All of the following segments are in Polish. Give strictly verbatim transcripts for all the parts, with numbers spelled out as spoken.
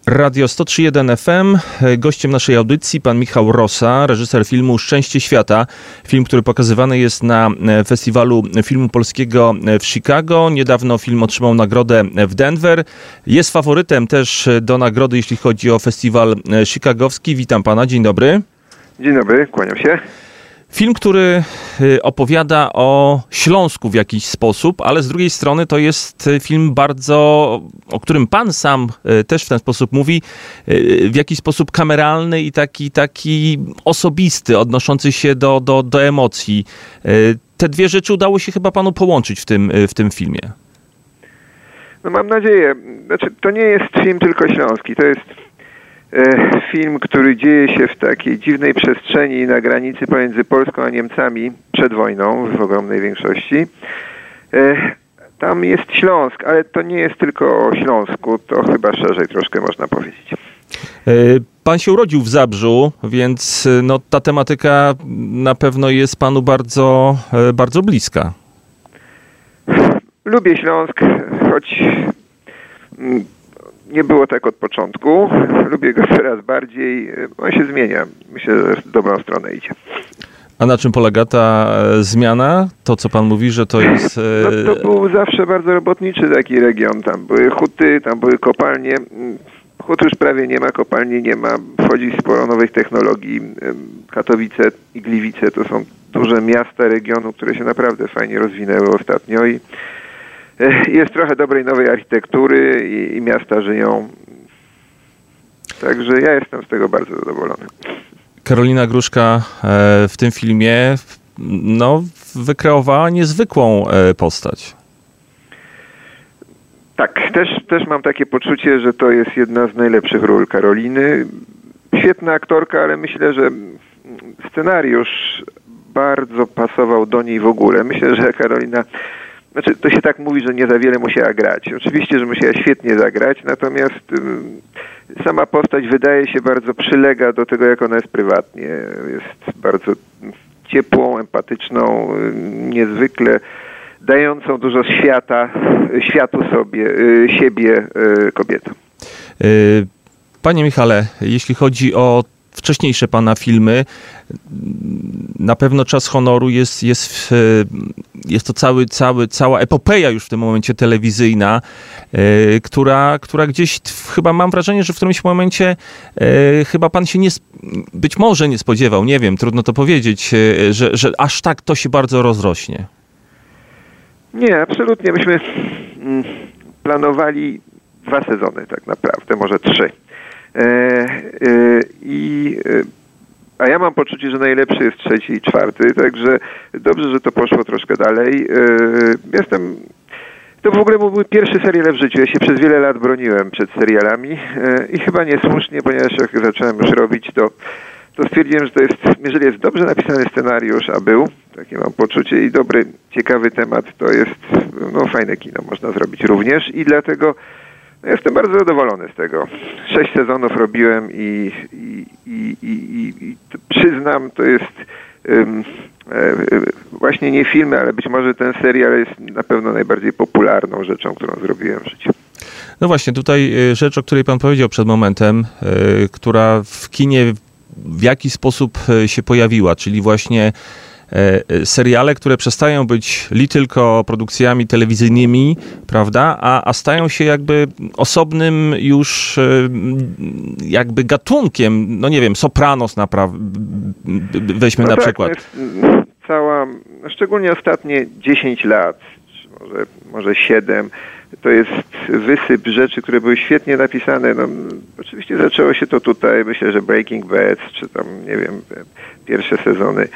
Radio sto trzy jeden F M. Gościem naszej audycji pan Michał Rosa, reżyser filmu Szczęście Świata. Film, który pokazywany jest na Festiwalu Filmu Polskiego w Chicago. Niedawno film otrzymał nagrodę w Denver. Jest faworytem też do nagrody, jeśli chodzi o festiwal chicagowski. Witam pana, dzień dobry. Dzień dobry, kłaniam się. Film, który opowiada o Śląsku w jakiś sposób, ale z drugiej strony to jest film bardzo, o którym pan sam też w ten sposób mówi, w jakiś sposób kameralny i taki, taki osobisty, odnoszący się do, do, do emocji. Te dwie rzeczy udało się chyba panu połączyć w tym, w tym filmie. No mam nadzieję. Znaczy, to nie jest film tylko śląski, to jest film, który dzieje się w takiej dziwnej przestrzeni na granicy pomiędzy Polską a Niemcami przed wojną w ogromnej większości. Tam jest Śląsk, ale to nie jest tylko o Śląsku, to chyba szerzej troszkę można powiedzieć. Pan się urodził w Zabrzu, więc no, ta tematyka na pewno jest panu bardzo, bardzo bliska. Lubię Śląsk, choć nie było tak od początku. Lubię go coraz bardziej. On się zmienia. Myślę, że w dobrą stronę idzie. A na czym polega ta zmiana? To, co pan mówi, że to jest... No, to był zawsze bardzo robotniczy taki region. Tam były huty, tam były kopalnie. Hut już prawie nie ma, kopalni nie ma. Wchodzi sporo nowych technologii. Katowice i Gliwice to są duże miasta regionu, które się naprawdę fajnie rozwinęły ostatnio i jest trochę dobrej nowej architektury i, i miasta żyją. Także ja jestem z tego bardzo zadowolony. Karolina Gruszka w tym filmie no, wykreowała niezwykłą postać. Tak, też, też mam takie poczucie, że to jest jedna z najlepszych ról Karoliny. Świetna aktorka, ale myślę, że scenariusz bardzo pasował do niej w ogóle. Myślę, że Karolina... Znaczy, to się tak mówi, że nie za wiele musiała grać. Oczywiście, że musiała świetnie zagrać, natomiast y, sama postać wydaje się bardzo przylega do tego, jak ona jest prywatnie. Jest bardzo ciepłą, empatyczną, y, niezwykle dającą dużo świata, y, światu sobie, y, siebie y, kobietą. Panie Michale, jeśli chodzi o wcześniejsze pana filmy, na pewno Czas honoru jest, jest, jest to cały, cały, cała epopeja już w tym momencie telewizyjna, która, która gdzieś, chyba mam wrażenie, że w którymś momencie chyba pan się nie, być może nie spodziewał, nie wiem, trudno to powiedzieć, że, że aż tak to się bardzo rozrośnie. Nie, absolutnie. Myśmy planowali dwa sezony tak naprawdę, może trzy. I, a ja mam poczucie, że najlepszy jest trzeci i czwarty, także dobrze, że to poszło troszkę dalej. Jestem... To w ogóle były pierwsze seriale w życiu. Ja się przez wiele lat broniłem przed serialami i chyba niesłusznie, ponieważ jak zacząłem już robić, to, to stwierdziłem, że to jest, jeżeli jest dobrze napisany scenariusz, a był, takie mam poczucie, i dobry, ciekawy temat, to jest no, fajne kino, można zrobić również i dlatego jestem bardzo zadowolony z tego. Sześć sezonów robiłem i, i, i, i, i przyznam, to jest um, e, właśnie nie filmy, ale być może ten serial jest na pewno najbardziej popularną rzeczą, którą zrobiłem w życiu. No właśnie, tutaj rzecz, o której pan powiedział przed momentem, y, która w kinie w jakiś sposób się pojawiła, czyli właśnie seriale, które przestają być li tylko produkcjami telewizyjnymi, prawda, a, a stają się jakby osobnym już jakby gatunkiem, no nie wiem, Sopranos napra- weźmy no na tak, przykład. No cała, szczególnie ostatnie dziesięć lat, czy może, może siedem, to jest wysyp rzeczy, które były świetnie napisane. No, oczywiście zaczęło się to tutaj, myślę, że Breaking Bad, czy tam, nie wiem, pierwsze sezony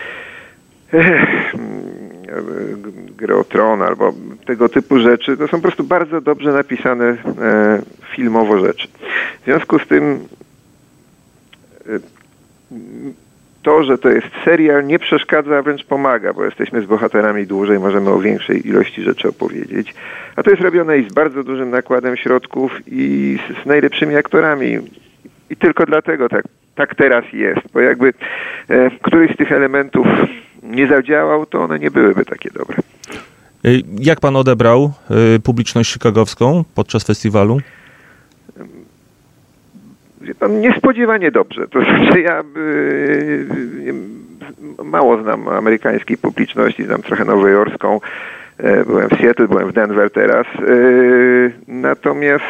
Gry o Tron albo tego typu rzeczy, to są po prostu bardzo dobrze napisane e, filmowo rzeczy. W związku z tym e, to, że to jest serial, nie przeszkadza, a wręcz pomaga, bo jesteśmy z bohaterami dłużej, możemy o większej ilości rzeczy opowiedzieć. A to jest robione i z bardzo dużym nakładem środków i z, z najlepszymi aktorami. I tylko dlatego tak, tak teraz jest, bo jakby e, któryś z tych elementów nie zadziałał, to one nie byłyby takie dobre. Jak pan odebrał publiczność chicagowską podczas festiwalu? wie pan, niespodziewanie dobrze. To znaczy ja y, mało znam amerykańskiej publiczności, znam trochę nowojorską. Byłem w Seattle, byłem w Denver teraz. Natomiast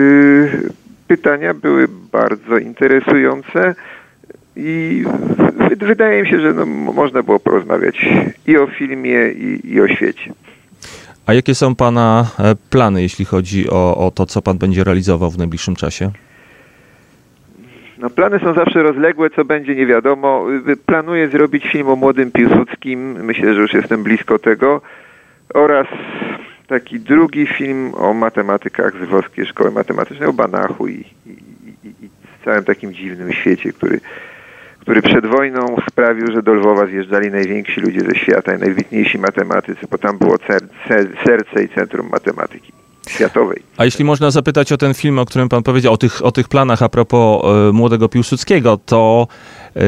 pytania były bardzo interesujące i wydaje mi się, że no, można było porozmawiać i o filmie, i, i o świecie. A jakie są pana plany, jeśli chodzi o, o to, co pan będzie realizował w najbliższym czasie? No, plany są zawsze rozległe, co będzie nie wiadomo. Planuję zrobić film o młodym Piłsudskim. Myślę, że już jestem blisko tego. Oraz taki drugi film o matematykach z Włoskiej Szkoły Matematycznej, o Banachu i, i, i, i całym takim dziwnym świecie, który, który przed wojną sprawił, że do Lwowa zjeżdżali najwięksi ludzie ze świata i najwybitniejsi matematycy, bo tam było cer, cer, serce i centrum matematyki światowej. A jeśli można zapytać o ten film, o którym pan powiedział, o tych, o tych planach a propos y, młodego Piłsudskiego, to y,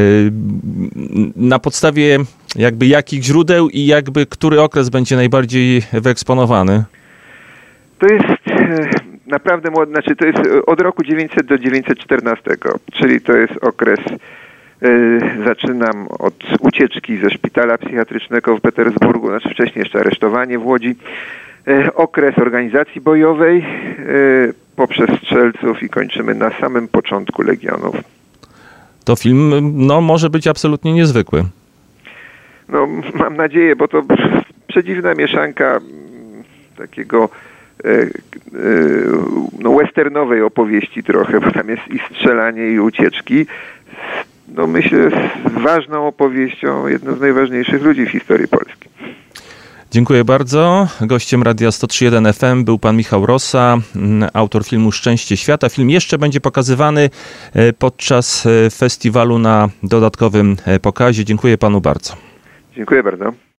na podstawie jakby jakich źródeł i jakby który okres będzie najbardziej wyeksponowany? To jest e, naprawdę młody, znaczy to jest od roku dziewięćset do dziewięćset czternastego, czyli to jest okres, e, zaczynam od ucieczki ze szpitala psychiatrycznego w Petersburgu, znaczy wcześniej jeszcze aresztowanie w Łodzi, e, okres organizacji bojowej e, poprzez strzelców i kończymy na samym początku Legionów. To film no, może być absolutnie niezwykły. No, mam nadzieję, bo to przedziwna mieszanka takiego e, e, no, westernowej opowieści trochę, bo tam jest i strzelanie, i ucieczki. No, myślę, z ważną opowieścią, jedną z najważniejszych ludzi w historii Polski. Dziękuję bardzo. Gościem Radia sto trzy jeden F M był pan Michał Rosa, autor filmu Szczęście Świata. Film jeszcze będzie pokazywany podczas festiwalu na dodatkowym pokazie. Dziękuję panu bardzo. Dziękuję bardzo.